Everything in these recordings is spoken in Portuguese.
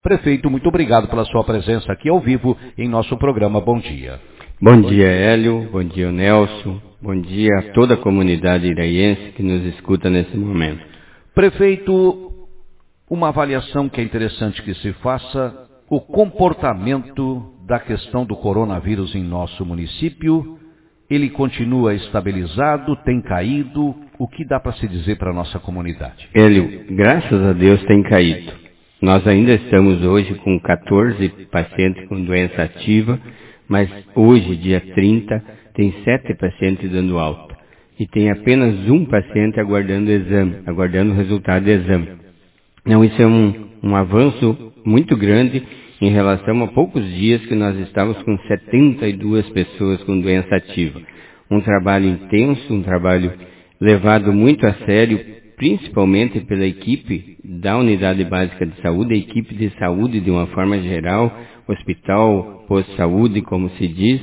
Prefeito, muito obrigado pela sua presença aqui ao vivo em nosso programa Bom Dia. Bom dia, Hélio. Bom dia, Nelson. Bom dia a toda a comunidade iraiense que nos escuta nesse momento. Prefeito, uma avaliação que é interessante que se faça, o comportamento da questão do coronavírus em nosso município, ele continua estabilizado, tem caído, o que dá para se dizer para a nossa comunidade? Hélio, graças a Deus tem caído. Nós ainda estamos hoje com 14 pacientes com doença ativa, mas hoje, dia 30, tem 7 pacientes dando alta. E tem apenas um paciente aguardando exame, aguardando o resultado do exame. Então isso é um avanço muito grande em relação a poucos dias que nós estávamos com 72 pessoas com doença ativa. Um trabalho intenso, um trabalho levado muito a sério, principalmente pela equipe da Unidade Básica de Saúde, a equipe de saúde de uma forma geral, hospital, posto de saúde, como se diz,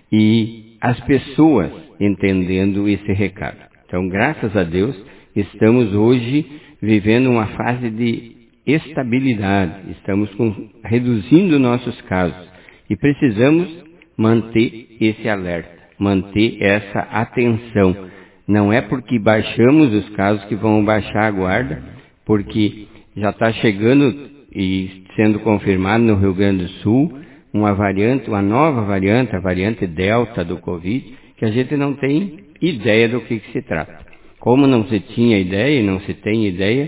e as pessoas entendendo esse recado. Então, graças a Deus, estamos hoje vivendo uma fase de estabilidade, estamos reduzindo nossos casos e precisamos manter esse alerta, manter essa atenção. Não é porque baixamos os casos que vão baixar a guarda, porque já está chegando e sendo confirmado no Rio Grande do Sul uma nova variante, a variante Delta do Covid, que a gente não tem ideia do que se trata. Como não se tinha ideia e não se tem ideia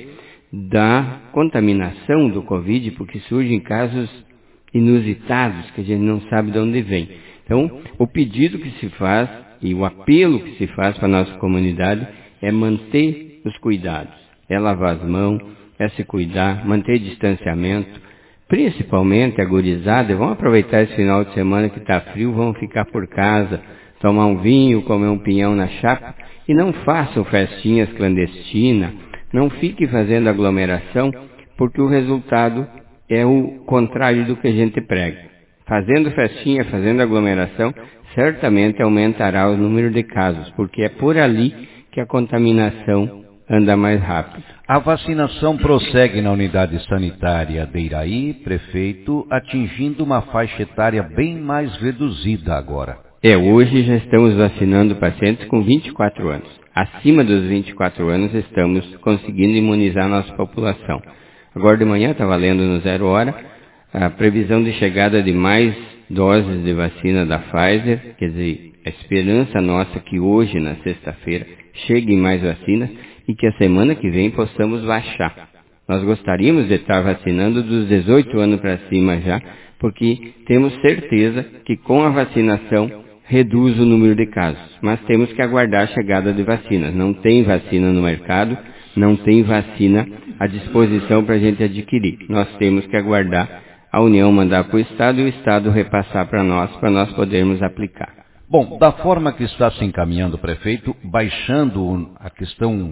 da contaminação do Covid, porque surgem casos inusitados que a gente não sabe de onde vem. Então, o pedido que se faz e o apelo que se faz para a nossa comunidade é manter os cuidados, é lavar as mãos, é se cuidar, manter distanciamento, principalmente a gurizada. Vão aproveitar esse final de semana que está frio, vão ficar por casa, tomar um vinho, comer um pinhão na chapa e não façam festinhas clandestinas, não fique fazendo aglomeração, porque o resultado é o contrário do que a gente prega. Fazendo festinha, fazendo aglomeração, certamente aumentará o número de casos, porque é por ali que a contaminação anda mais rápido. A vacinação prossegue na unidade sanitária de Iraí, prefeito, atingindo uma faixa etária bem mais reduzida agora. Hoje já estamos vacinando pacientes com 24 anos. Acima dos 24 anos estamos conseguindo imunizar a nossa população. Agora de manhã estava lendo no 0 Hora a previsão de chegada de mais doses de vacina da Pfizer, quer dizer, a esperança nossa que hoje, na sexta-feira, cheguem mais vacinas e que a semana que vem possamos baixar. Nós gostaríamos de estar vacinando dos 18 anos para cima já, porque temos certeza que com a vacinação reduz o número de casos, mas temos que aguardar a chegada de vacinas. Não tem vacina no mercado, não tem vacina à disposição para a gente adquirir. Nós temos que aguardar a União mandar para o Estado e o Estado repassar para nós podermos aplicar. Bom, da forma que está se encaminhando, prefeito, baixando a questão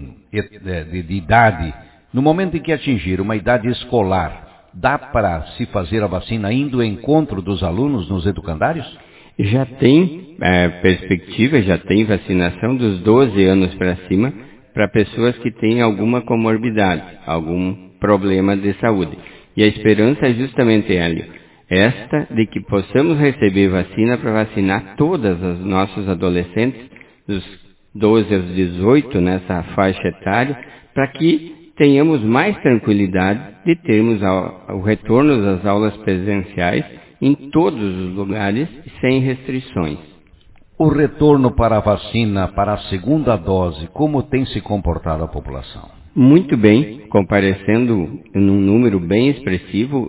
de idade, no momento em que atingir uma idade escolar, dá para se fazer a vacina indo ao encontro dos alunos nos educandários? Já tem perspectiva, já tem vacinação dos 12 anos para cima para pessoas que têm alguma comorbidade, algum problema de saúde. E a esperança é justamente, Hélio, esta de que possamos receber vacina para vacinar todos os nossos adolescentes, dos 12 aos 18, nessa faixa etária, para que tenhamos mais tranquilidade de termos o retorno das aulas presenciais em todos os lugares, sem restrições. O retorno para a vacina, para a segunda dose, como tem se comportado a população? Muito bem, comparecendo num número bem expressivo,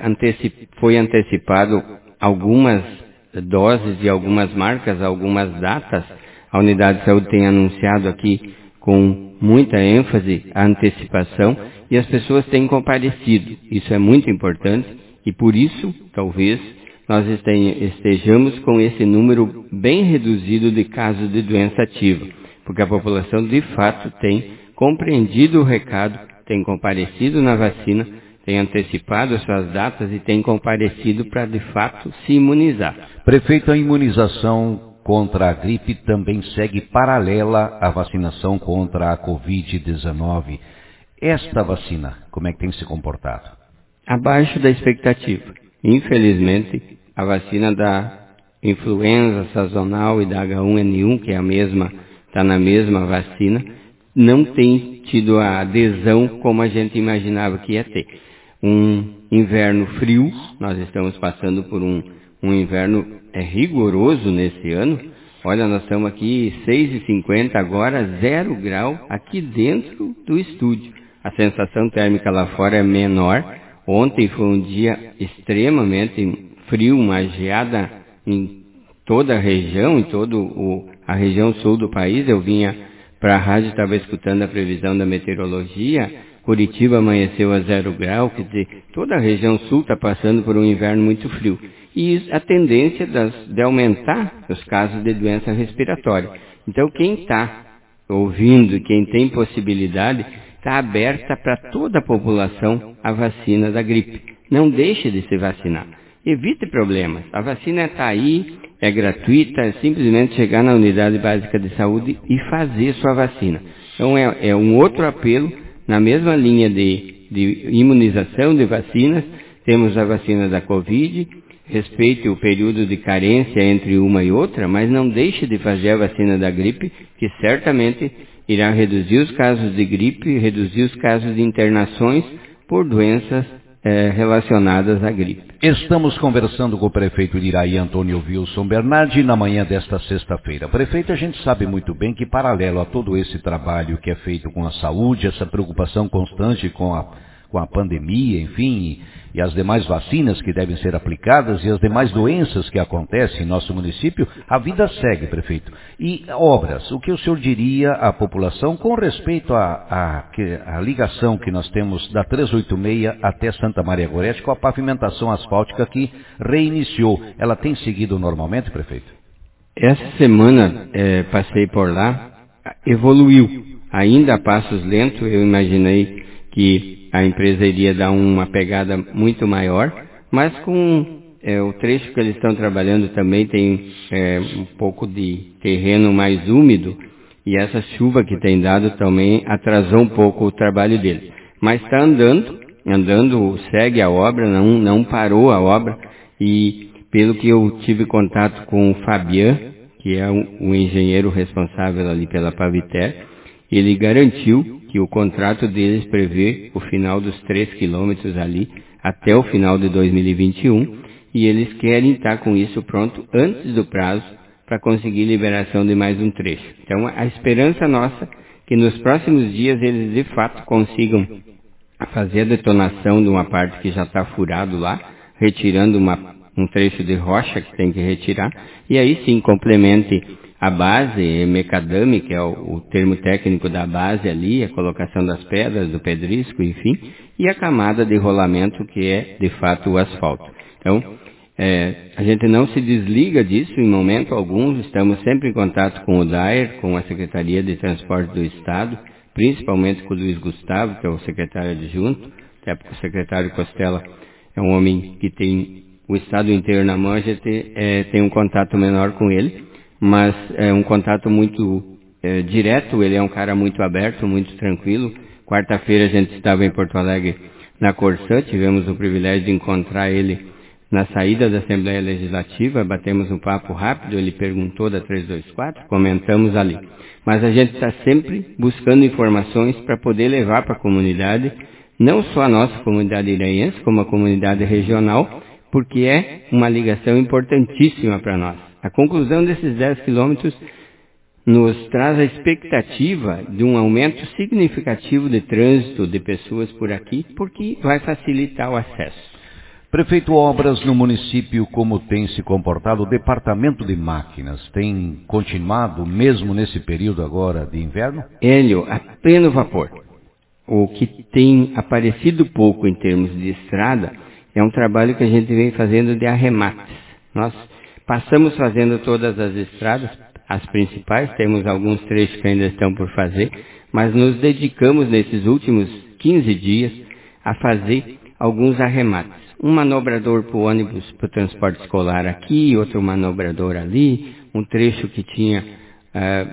foi antecipado algumas doses de algumas marcas, algumas datas. A Unidade de Saúde tem anunciado aqui com muita ênfase a antecipação e as pessoas têm comparecido. Isso é muito importante e por isso, talvez, nós estejamos com esse número bem reduzido de casos de doença ativa, porque a população de fato tem compreendido o recado, tem comparecido na vacina, tem antecipado as suas datas e tem comparecido para, de fato, se imunizar. Prefeito, a imunização contra a gripe também segue paralela à vacinação contra a Covid-19. Esta vacina, como é que tem se comportado? abaixo da expectativa. Infelizmente, a vacina da influenza sazonal e da H1N1, que é está na mesma vacina, não tem tido a adesão como a gente imaginava que ia ter. Um inverno frio, nós estamos passando por um inverno rigoroso nesse ano. Olha, nós estamos aqui 6h50 agora, 0 grau aqui dentro do estúdio. A sensação térmica lá fora é menor. Ontem foi um dia extremamente frio, uma geada em toda a região, a região sul do país. Eu vinha para a rádio, estava escutando a previsão da meteorologia. Curitiba amanheceu a 0 grau, quer dizer, toda a região sul está passando por um inverno muito frio. E a tendência de aumentar os casos de doença respiratória. Então, quem está ouvindo, quem tem possibilidade, está aberta para toda a população a vacina da gripe. Não deixe de se vacinar. Evite problemas. A vacina está aí, é gratuita, é simplesmente chegar na unidade básica de saúde e fazer sua vacina. Então, é um outro apelo na mesma linha de imunização de vacinas. Temos a vacina da Covid. Respeite o período de carência entre uma e outra, mas não deixe de fazer a vacina da gripe, que certamente irá reduzir os casos de gripe, reduzir os casos de internações por doenças relacionadas à gripe. Estamos conversando com o prefeito de Iraí, Antônio Wilson Bernardi, na manhã desta sexta-feira. Prefeito, a gente sabe muito bem que, paralelo a todo esse trabalho que é feito com a saúde, essa preocupação constante com a pandemia, enfim, e as demais vacinas que devem ser aplicadas e as demais doenças que acontecem em nosso município, a vida segue, prefeito. E obras, o que o senhor diria à população com respeito à ligação que nós temos da 386 até Santa Maria Gorete com a pavimentação asfáltica que reiniciou? Ela tem seguido normalmente, prefeito? Essa semana passei por lá, evoluiu, ainda a passos lentos. Eu imaginei que a empresa iria dar uma pegada muito maior, mas com o trecho que eles estão trabalhando também tem um pouco de terreno mais úmido, e essa chuva que tem dado também atrasou um pouco o trabalho deles. Mas está andando, segue a obra, não parou a obra, e pelo que eu tive contato com o Fabian, que é o engenheiro responsável ali pela Paviter, ele garantiu que o contrato deles prevê o final dos 3 quilômetros ali até o final de 2021, e eles querem estar com isso pronto antes do prazo para conseguir liberação de mais um trecho. Então, a esperança nossa é que nos próximos dias eles de fato consigam fazer a detonação de uma parte que já está furado lá, retirando um trecho de rocha que tem que retirar, e aí sim complemente a base, macadame, que é o termo técnico da base ali, a colocação das pedras, do pedrisco, enfim, e a camada de rolamento, que é, de fato, o asfalto. Então, a gente não se desliga disso em momento algum, estamos sempre em contato com o DAER, com a Secretaria de Transporte do Estado, principalmente com o Luiz Gustavo, que é o secretário adjunto, até porque o secretário Costela é um homem que tem o Estado inteiro na mão, a gente tem um contato menor com ele, mas é um contato muito direto. Ele é um cara muito aberto, muito tranquilo. Quarta-feira a gente estava em Porto Alegre na Corsã, tivemos o privilégio de encontrar ele na saída da Assembleia Legislativa, batemos um papo rápido, ele perguntou da 324, comentamos ali. Mas a gente está sempre buscando informações para poder levar para a comunidade, não só a nossa comunidade iraiense, como a comunidade regional, porque é uma ligação importantíssima para nós. A conclusão desses 10 quilômetros nos traz a expectativa de um aumento significativo de trânsito de pessoas por aqui, porque vai facilitar o acesso. Prefeito, obras no município, como tem se comportado? O departamento de máquinas tem continuado mesmo nesse período agora de inverno? Hélio, a pleno vapor. O que tem aparecido pouco em termos de estrada é um trabalho que a gente vem fazendo de arremates. Nós passamos fazendo todas as estradas, as principais, temos alguns trechos que ainda estão por fazer, mas nos dedicamos nesses últimos 15 dias a fazer alguns arremates. Um manobrador para o ônibus, para o transporte escolar aqui, outro manobrador ali, um trecho que tinha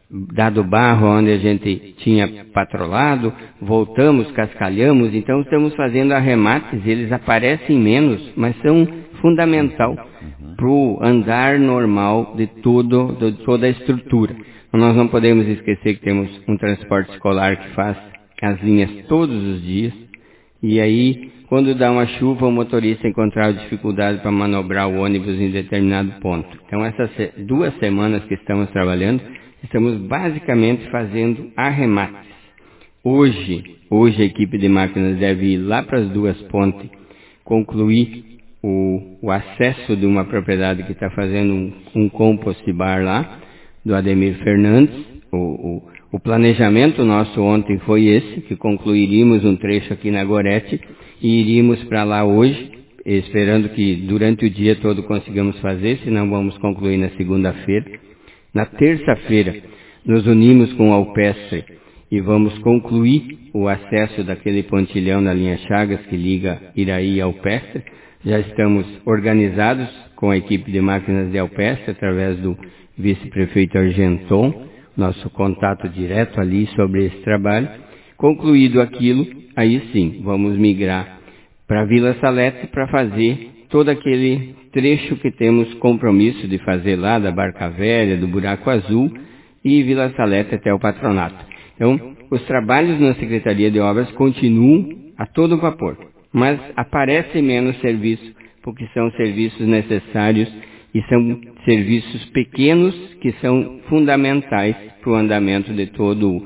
dado barro onde a gente tinha patrolado, voltamos, cascalhamos, então estamos fazendo arremates, eles aparecem menos, mas são fundamental para o andar normal de toda a estrutura. Nós não podemos esquecer que temos um transporte escolar que faz as linhas todos os dias, e aí, quando dá uma chuva, o motorista encontrar dificuldade para manobrar o ônibus em determinado ponto. Então, essas 2 semanas que estamos trabalhando, estamos basicamente fazendo arremates. Hoje a equipe de máquinas deve ir lá para as 2 pontes, concluir o acesso de uma propriedade que está fazendo um compost bar lá, do Ademir Fernandes. O planejamento nosso ontem foi esse, que concluiríamos um trecho aqui na Gorete e iríamos para lá hoje, esperando que durante o dia todo consigamos fazer, senão vamos concluir na segunda-feira. Na terça-feira, nos unimos com o Alpestre e vamos concluir o acesso daquele pontilhão na linha Chagas que liga Iraí ao Alpestre. Já estamos organizados com a equipe de máquinas de Alpestre, através do vice-prefeito Argenton, nosso contato direto ali sobre esse trabalho. Concluído aquilo, aí sim, vamos migrar para Vila Salete para fazer todo aquele trecho que temos compromisso de fazer lá, da Barca Velha, do Buraco Azul e Vila Salete até o Patronato. Então, os trabalhos na Secretaria de Obras continuam a todo vapor, mas aparece menos serviço, porque são serviços necessários e são serviços pequenos que são fundamentais para o andamento de todo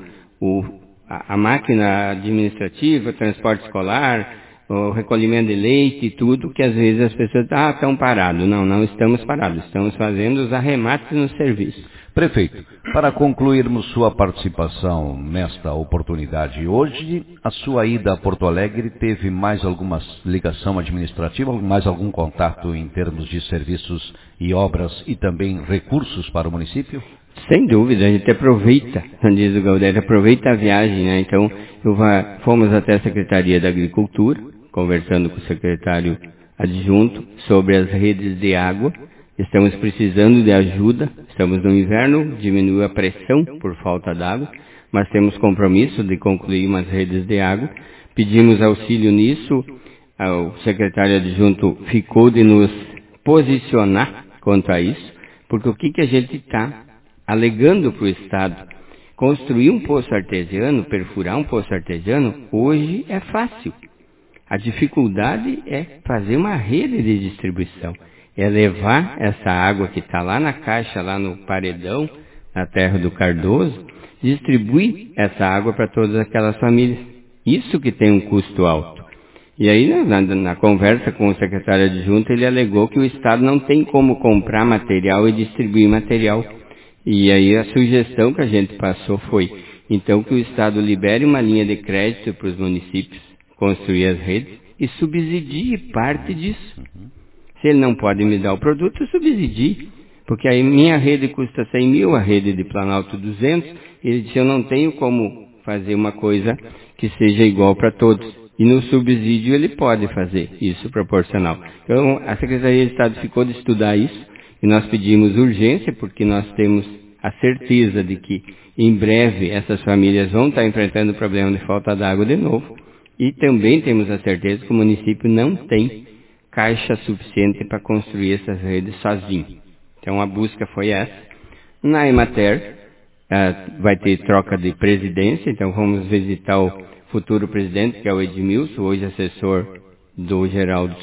a máquina administrativa, o transporte escolar, o recolhimento de leite e tudo, que às vezes as pessoas estão parados. Não estamos parados, estamos fazendo os arremates no serviço. Prefeito, para concluirmos sua participação nesta oportunidade hoje, a sua ida a Porto Alegre teve mais alguma ligação administrativa, mais algum contato em termos de serviços e obras e também recursos para o município? Sem dúvida, a gente aproveita, diz o Galdério, aproveita a viagem, né? Então, fomos até a Secretaria da Agricultura, conversando com o secretário adjunto sobre as redes de água. Estamos precisando de ajuda, estamos no inverno, diminuiu a pressão por falta d'água, mas temos compromisso de concluir umas redes de água. Pedimos auxílio nisso, o secretário adjunto ficou de nos posicionar quanto a isso, porque o que a gente está alegando para o Estado? Construir um poço artesiano, perfurar um poço artesiano, hoje é fácil. A dificuldade é fazer uma rede de distribuição. É levar essa água que está lá na caixa, lá no paredão, na terra do Cardoso, distribuir essa água para todas aquelas famílias. Isso que tem um custo alto. E aí, na conversa com o secretário adjunto, ele alegou que o Estado não tem como comprar material e distribuir material. E aí a sugestão que a gente passou foi, então, que o Estado libere uma linha de crédito para os municípios construir as redes e subsidie parte disso. Se ele não pode me dar o produto, eu subsidie. Porque aí minha rede custa 100 mil, a rede de Planalto 200. Ele disse, eu não tenho como fazer uma coisa que seja igual para todos. E no subsídio ele pode fazer isso proporcional. Então a Secretaria de Estado ficou de estudar isso. E nós pedimos urgência, porque nós temos a certeza de que em breve essas famílias vão estar enfrentando o problema de falta d'água de novo. E também temos a certeza que o município não tem caixa suficiente para construir essas redes sozinho. Então a busca foi essa. Na Emater vai ter troca de presidência, então vamos visitar o futuro presidente, que é o Edmilson, hoje assessor do Geraldo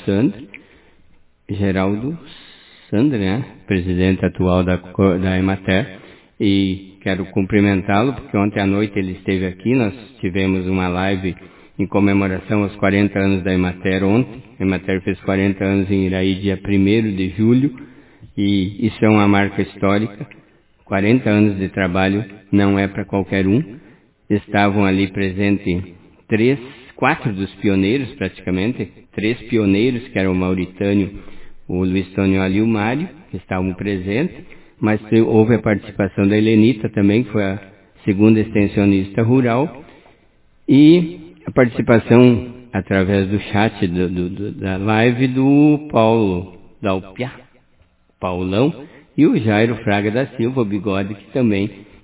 Sandri, né? Presidente atual da Emater, e quero cumprimentá-lo, porque ontem à noite ele esteve aqui, nós tivemos uma live em comemoração aos 40 anos da Emater ontem. A Emater fez 40 anos em Iraí, dia 1º de julho, e isso é uma marca histórica. 40 anos de trabalho não é para qualquer um. Estavam ali presentes 4 dos pioneiros, praticamente, 3 pioneiros, que eram o Mauritânio, o Luiz Tonioli e o Mário, que estavam presentes, mas houve a participação da Helenita também, que foi a segunda extensionista rural, e a participação através do chat da live do Paulo Dalpiá, Paulão, e o Jairo Fraga da Silva, o Bigode, que também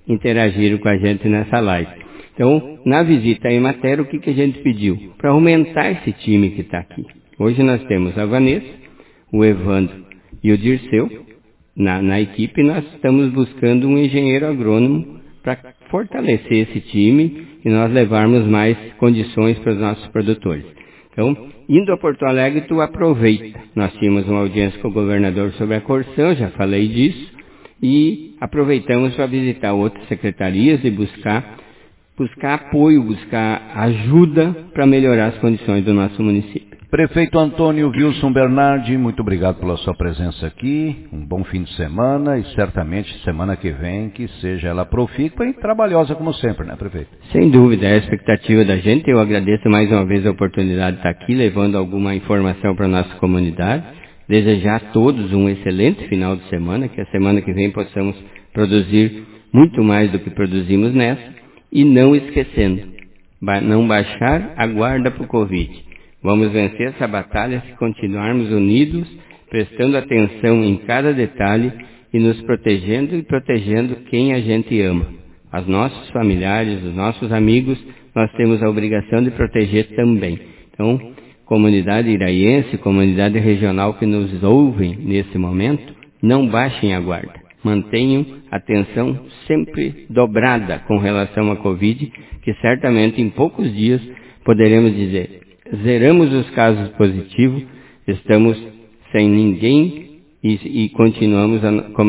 interagiram com a gente nessa live. Então, na visita à Emater, o que a gente pediu? Para aumentar esse time que está aqui. Hoje nós temos a Vanessa, o Evandro e o Dirceu na equipe. Nós estamos buscando um engenheiro agrônomo para fortalecer esse time e nós levarmos mais condições para os nossos produtores. Então, indo a Porto Alegre, tu aproveita. Nós tínhamos uma audiência com o governador sobre a Corsã, já falei disso, e aproveitamos para visitar outras secretarias e buscar apoio, buscar ajuda para melhorar as condições do nosso município. Prefeito Antônio Wilson Bernardi, muito obrigado pela sua presença aqui, um bom fim de semana e certamente semana que vem que seja ela profícua e trabalhosa como sempre, né, prefeito? Sem dúvida, é a expectativa da gente. Eu agradeço mais uma vez a oportunidade de estar aqui, levando alguma informação para a nossa comunidade. Desejar a todos um excelente final de semana, que a semana que vem possamos produzir muito mais do que produzimos nessa, e não esquecendo, não baixar a guarda para o Covid. Vamos vencer essa batalha se continuarmos unidos, prestando atenção em cada detalhe e nos protegendo e protegendo quem a gente ama. Os nossos familiares, os nossos amigos, nós temos a obrigação de proteger também. Então, comunidade iraiense, comunidade regional que nos ouvem nesse momento, não baixem a guarda. Mantenham a atenção sempre dobrada com relação à Covid, que certamente em poucos dias poderemos dizer: zeramos os casos positivos, estamos sem ninguém e continuamos,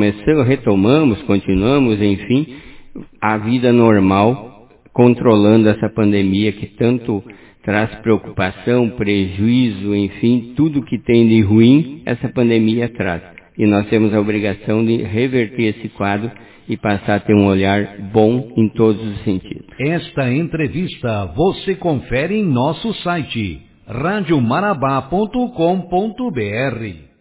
continuamos, enfim, a vida normal, controlando essa pandemia que tanto traz preocupação, prejuízo, enfim, tudo que tem de ruim, essa pandemia traz. E nós temos a obrigação de reverter esse quadro e passar a ter um olhar bom em todos os sentidos. Esta entrevista você confere em nosso site radiomarabá.com.br.